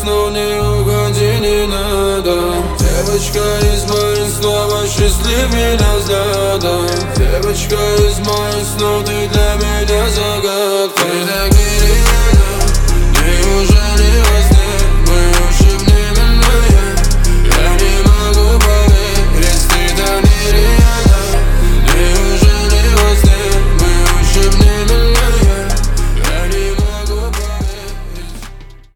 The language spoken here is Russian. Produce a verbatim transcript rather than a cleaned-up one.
снов, не уходи, не надо. Девочка из моих снов, осчастливь меня взглядом. Девочка из моих снов, ты для меня загадка.